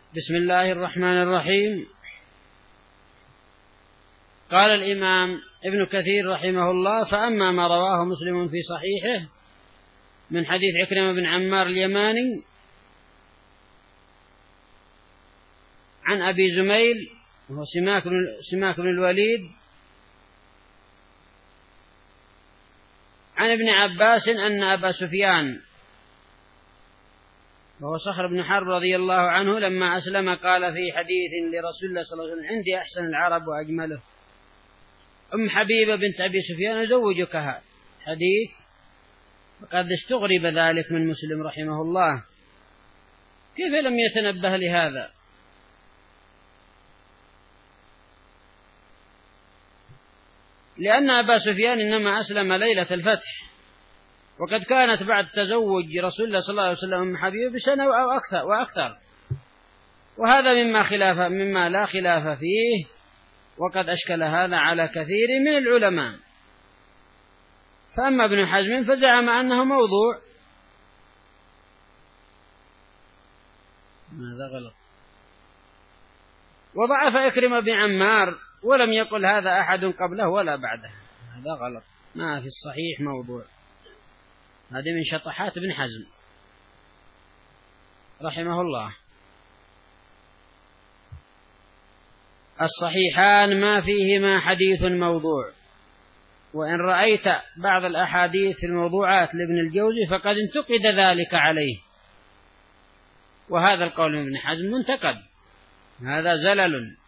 بسم الله الرحمن الرحيم. قال الإمام ابن كثير رحمه الله: فأما ما رواه مسلم في صحيحه من حديث عكرمة بن عمار اليماني عن أبي زميل وهو سماك بن الوليد عن ابن عباس أن أبا سفيان وهو صخر بن حرب رضي الله عنه لما أسلم قال في حديث لرسول الله صلى الله عليه وسلم: عندي أحسن العرب وأجمله أم حبيبة بنت أبي سفيان أزوجكها. حديث وقد استغرب ذلك من مسلم رحمه الله، كيف لم يتنبه لهذا؟ لأن أبا سفيان إنما أسلم ليلة الفتح، وقد كانت بعد تزوج رسول الله صلى الله عليه وسلم أم حبيبة بسنة أو أكثر، وهذا مما لا خلاف فيه، وقد أشكل هذا على كثير من العلماء. فأما ابن حزم فزعم أنه موضوع. هذا غلط. وضعف عكرمة بن عمار ولم يقل هذا أحد قبله ولا بعده. هذا غلط، ما في الصحيح موضوع. هذه من شطحات ابن حزم رحمه الله. الصحيحان ما فيهما حديث موضوع، وإن رأيت بعض الأحاديث في الموضوعات لابن الجوزي فقد انتقد ذلك عليه، وهذا القول من ابن حزم منتقد، هذا زلل.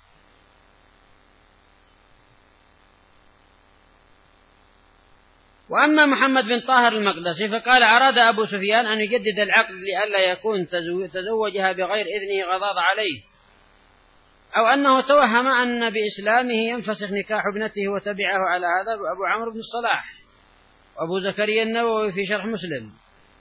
وأما محمد بن طاهر المقدسي فقال: أراد أبو سفيان أن يجدد العقد لئلا يكون تزوجها بغير إذنه غضاض عليه، أو أنه توهم أن بإسلامه ينفسخ نكاح ابنته، وتبعه على هذا أبو عمرو بن الصلاح وأبو زكريا النووي في شرح مسلم.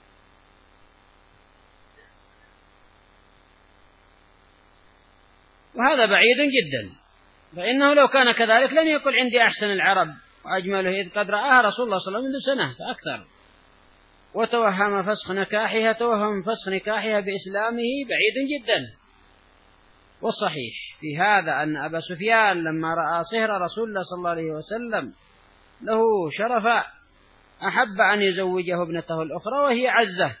وهذا بعيد جدا، فإنه لو كان كذلك لم يقل عندي أحسن العرب وأجمله، إذ قد رآها رسول الله صلى الله عليه وسلم منذ سنة فأكثر، وتوهم فسخ نكاحها بإسلامه بعيد جدا. والصحيح في هذا أن أبا سفيان لما رأى صهر رسول الله صلى الله عليه وسلم له شرفا أحب أن يزوجه ابنته الأخرى وهي عزة،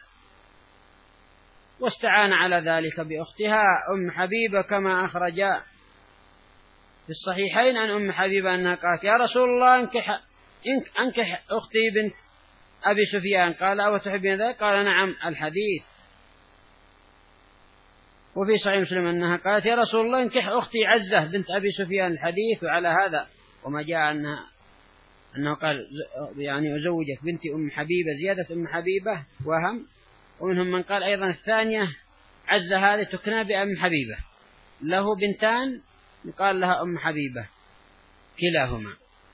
واستعان على ذلك بأختها أم حبيبة، كما أخرج في الصحيحين عن أم حبيبة أنها قالت: يا رسول الله أنكح أختي بنت أبي سفيان. قال: أو تحبين ذلك؟ قال: نعم. الحديث. وفي صحيح مسلم أنها قالت: يا رسول الله انكح أختي عزة بنت أبي سفيان. الحديث. وعلى هذا وما جاء أنه قال يعني أزوجك بنتي أم حبيبة، زيادة أم حبيبة وهم. ومنهم من قال أيضا الثانية عزة هذه تكنى بأم حبيبة، له بنتان يقال لها أم حبيبة كلاهما.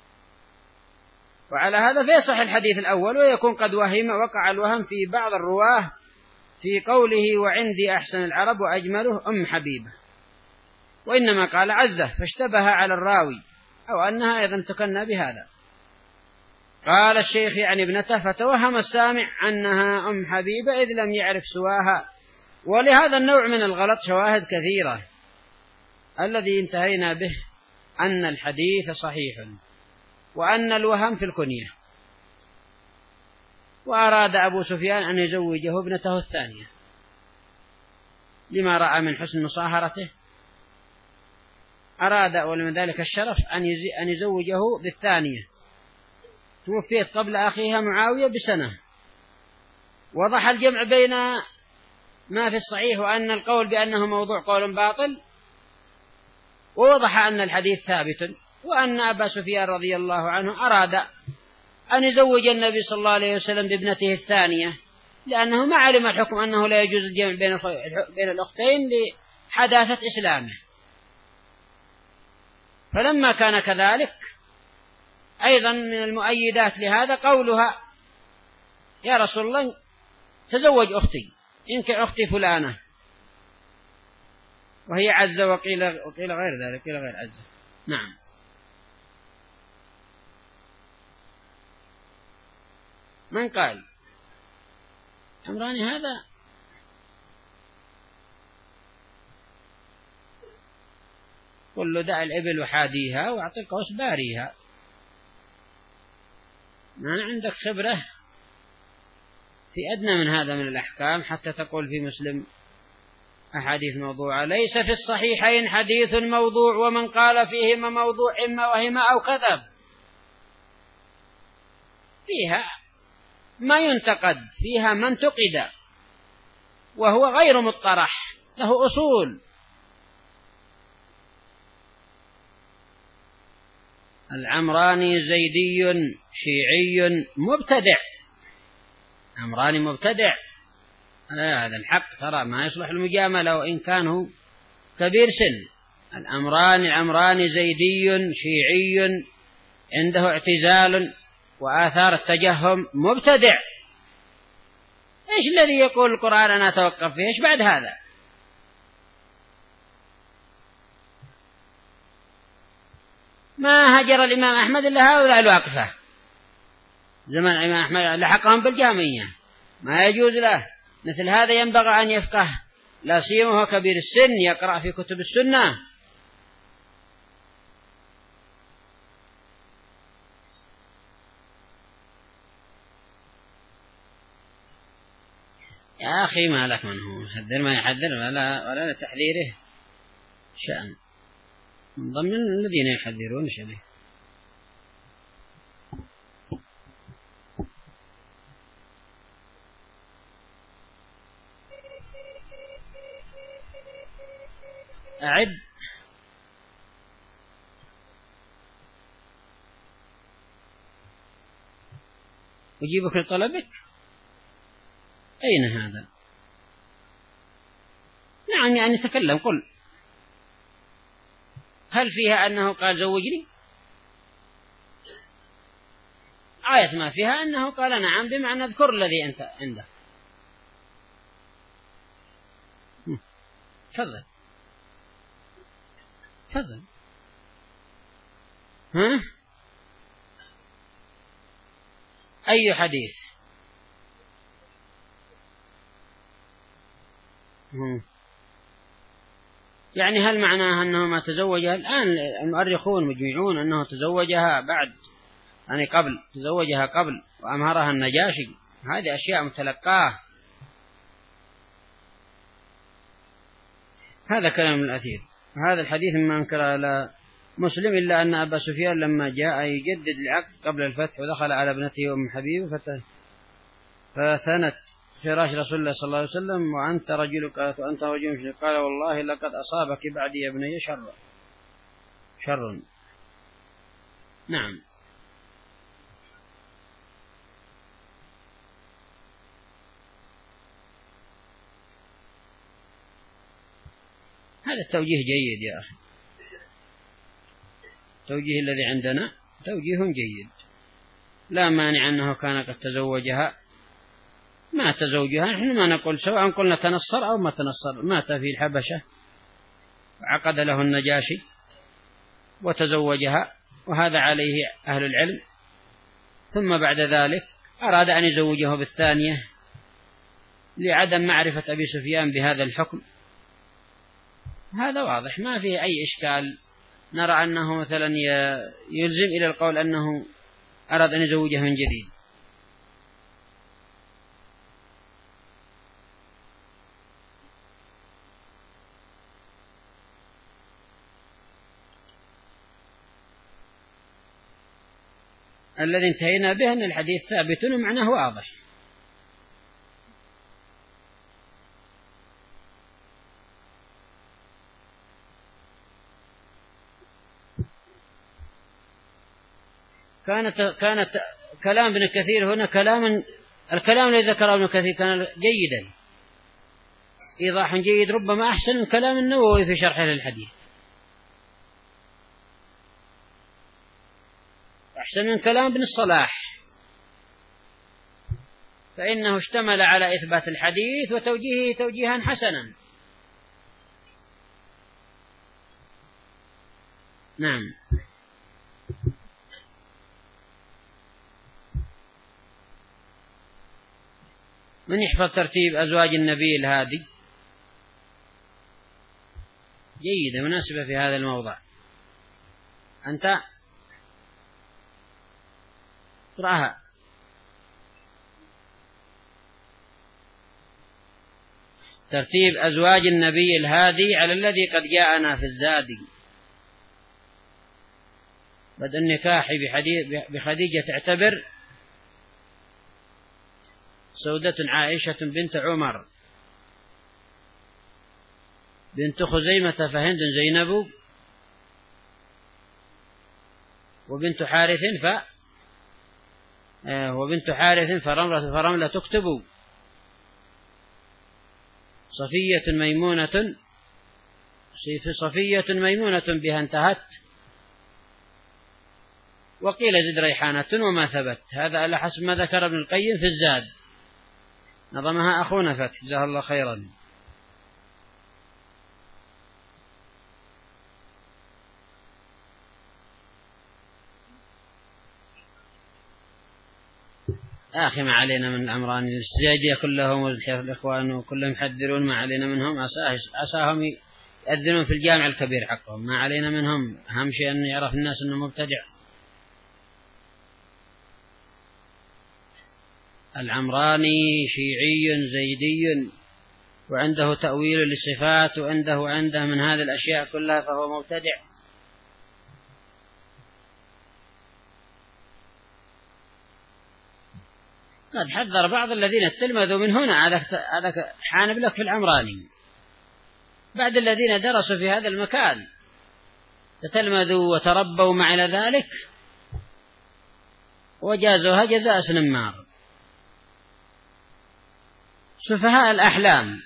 وعلى هذا فيصح الحديث الأول، ويكون قد وقع الوهم في بعض الرواه في قوله: وعندي أحسن العرب وأجمله أم حبيبة، وإنما قال عزة فاشتبه على الراوي، أو أنها أيضا تكنى بهذا. قال الشيخ يعني ابنته: فتوهم السامع أنها أم حبيبة إذ لم يعرف سواها. ولهذا النوع من الغلط شواهد كثيرة. الذي انتهينا به أن الحديث صحيح، وأن الوهم في الكنية، وأراد أبو سفيان أن يزوجه ابنته الثانية لما رأى من حسن مصاهرته، أراد ولمن ذلك الشرف أن يزوجه بالثانية، توفيت قبل أخيها معاوية بسنة. وضح الجمع بين ما في الصحيح وأن القول بأنه موضوع قول باطل، ووضح أن الحديث ثابت، وأن أبا سفيان رضي الله عنه أراد أن يزوج النبي صلى الله عليه وسلم بابنته الثانية، لأنه ما علم الحكم أنه لا يجوز الجمع بين الأختين لحداثة إسلامه. فلما كان كذلك أيضا من المؤيدات لهذا قولها: يا رسول الله تزوج أختي، إنك أختي فلانة، وهي عزة، وقيل غير ذلك، قيل غير عزة. نعم. من قال عمراني هذا قل له دع الإبل وحاديها واعطي القوس باريها. ما عندك خبرة في أدنى من هذا من الأحكام حتى تقول في مسلم أحاديث موضوعة. ليس في الصحيحين حديث موضوع، ومن قال فيهما موضوع إما وهم أو كذب. فيها ما ينتقد، فيها ما انتقد وهو غير مطرح، له أصول. العمراني زيدي شيعي مبتدع، عمراني مبتدع، هذا الحق ترى ما يصلح المجاملة وإن كان هو كبير سن. العمراني زيدي شيعي عنده اعتزال وآثار التجهم، مبتدع. إيش الذي يقول القرآن أنا أتوقف فيه؟ إيش بعد هذا؟ ما هجر الإمام أحمد إلا هؤلاء الواقفة، زمن الإمام أحمد لحقهم بالجامية، ما يجوز له مثل هذا. ينبغي أن يفقه، لا سيما هو كبير السن يقرأ في كتب السنة. يا أخي ما لك من هو يحذر ما يحذر ولا تحذيره شأن، من ضمن الذين يحذرون شبه. أعد. أجيبك لطلبك. أين هذا؟ نعم يعني تكلم، قل هل فيها أنه قال زوجني؟ آية ما فيها أنه قال نعم، بمعنى اذكر الذي أنت عنده. تفضل تفضل. ها؟ أي حديث؟ يعني هل معناها أنه ما تزوجها الآن؟ المؤرخون مجمعون أنه تزوجها بعد، يعني قبل، تزوجها قبل وأمهرها النجاشي. هذه أشياء متلقاه، هذا كلام الأثير. هذا الحديث ما أنكر على مسلم إلا أن أبا سفيان لما جاء يجدد العقد قبل الفتح ودخل على ابنته أم حبيب فثنت فراش رسول الله صلى الله عليه وسلم وأنت رجل، قالت وأنت رجل، قال والله لقد أصابك بعدي يا ابني شر. نعم. هذا التوجيه جيد يا أخي، التوجيه الذي عندنا توجيه جيد، لا مانع أنه كان قد تزوجها. ما تزوجها نحن ما نقول، سواء قلنا تنصر أو ما تنصر، مات في الحبشة وعقد له النجاشي وتزوجها، وهذا عليه أهل العلم. ثم بعد ذلك أراد أن يزوجه بالثانية لعدم معرفة أبي سفيان بهذا الحكم، هذا واضح ما فيه أي إشكال. نرى أنه مثلا يلزم إلى القول أنه أراد أن يزوجه من جديد. الذي انتهينا به أن الحديث ثابت ومعناه واضح. كانت كلام ابن كثير هنا الكلام الذي ذكره ابن كثير كان جيدا، إيضاح جيد، ربما أحسن من كلام النووي في شرحه للحديث، أحسن من كلام ابن الصلاح، فإنه اشتمل على إثبات الحديث وتوجيهه توجيها حسنا. نعم. من يحفظ ترتيب أزواج النبي الهادي؟ جيدة مناسبة في هذا الموضع. أنت اقرأها. ترتيب أزواج النبي الهادي على الذي قد جاءنا في الزاد. بدء النكاح بخديجة تعتبر سودة عائشة بنت عمر بنت خزيمة فهند زينب وبنت حارث فرملة تكتب صفية ميمونة بها انتهت. وقيل زد ريحانة وما ثبت. هذا على حسب ما ذكر ابن القيم في الزاد، نظمها أخونا فتح جزاه الله خيرا. آخي ما علينا من العمراني الزيادية كلهم والإخوان وكلهم يحذرون، ما علينا منهم، عساهم يأذنون في الجامع الكبير حقهم، ما علينا منهم. أهم شيء أن يعرف الناس أنه مبتدع. العمراني شيعي زيدي وعنده تأويل للصفات وعنده من هذه الأشياء كلها، فهو مبتدع. قد حذر بعض الذين تلمذوا من هنا، هذا حانب لك في العمراني، بعد الذين درسوا في هذا المكان تتلمذوا وتربوا مع إلى ذلك وجازوها جزاء سنمار. سفهاء الأحلام.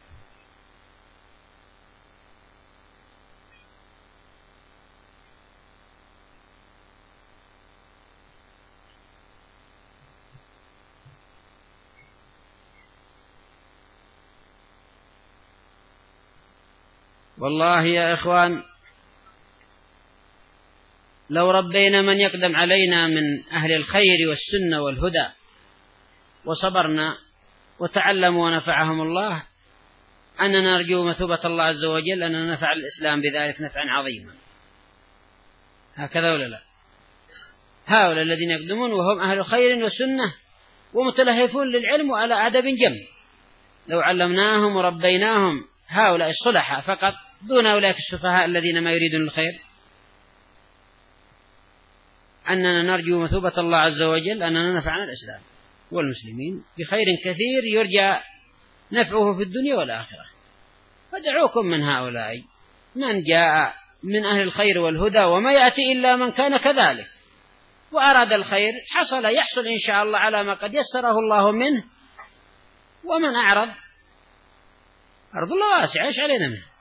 والله يا إخوان لو ربينا من يقدم علينا من أهل الخير والسنة والهدى وصبرنا وتعلموا ونفعهم الله، أننا نرجو مثوبة الله عز وجل أننا نفع الإسلام بذلك نفعا عظيما. هكذا ولا لا؟ هؤلاء الذين يقدمون وهم أهل خير وسنة ومتلهفون للعلم وعلى أدب جم، لو علمناهم وربيناهم هؤلاء الصلحاء فقط دون أولئك السفهاء الذين ما يريدون الخير، أننا نرجو مثوبة الله عز وجل أننا نفعنا الإسلام والمسلمين بخير كثير يرجى نفعه في الدنيا والآخرة. فدعوكم من هؤلاء من جاء من أهل الخير والهدى، وما يأتي إلا من كان كذلك وأراد الخير يحصل إن شاء الله على ما قد يسره الله منه. ومن أعرض أرض الله واسعة، إيش علينا منه؟